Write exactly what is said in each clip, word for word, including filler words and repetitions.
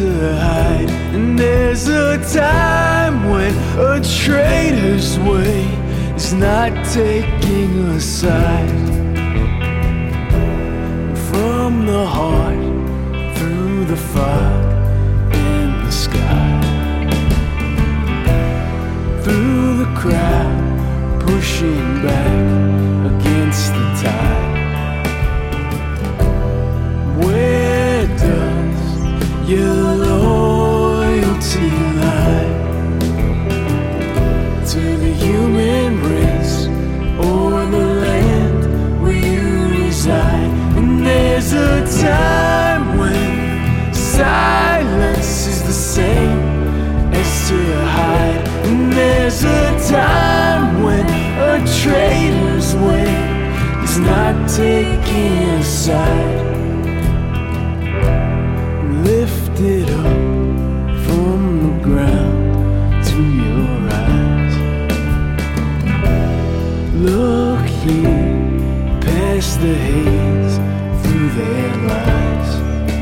to hide. And there's a time when a traitor's way is not taking a side. From the heart through the fog in the sky, through the crowd pushing back against the tide. Where does your loyalty lie? To the human race or the land where you reside? And there's a time when silence is the same as to hide. And there's a time when a traitor's way is not taking a side. Lift it up from the ground to your eyes. Look here, past the haze, through their lies.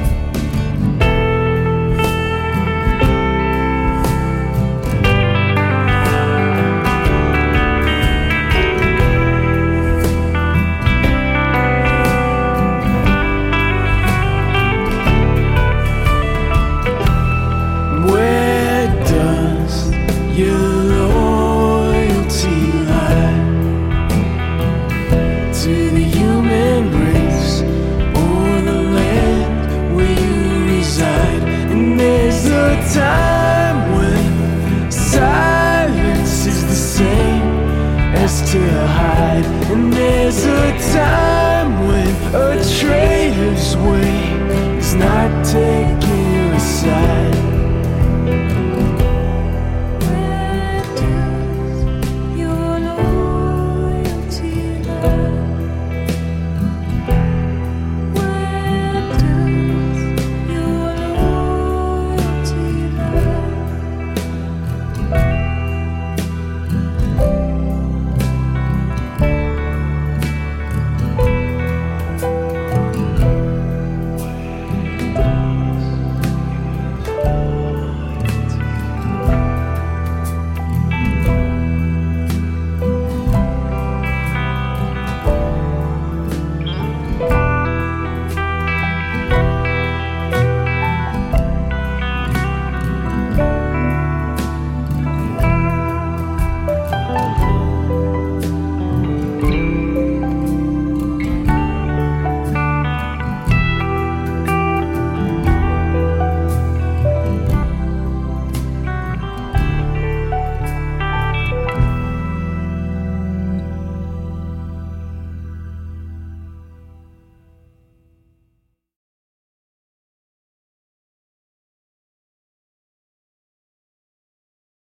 Where does your loyalty lie? To the human race or the land where you reside? And there's a time when silence is the same as to hide. And there's a time when a traitor's way is not taking a side.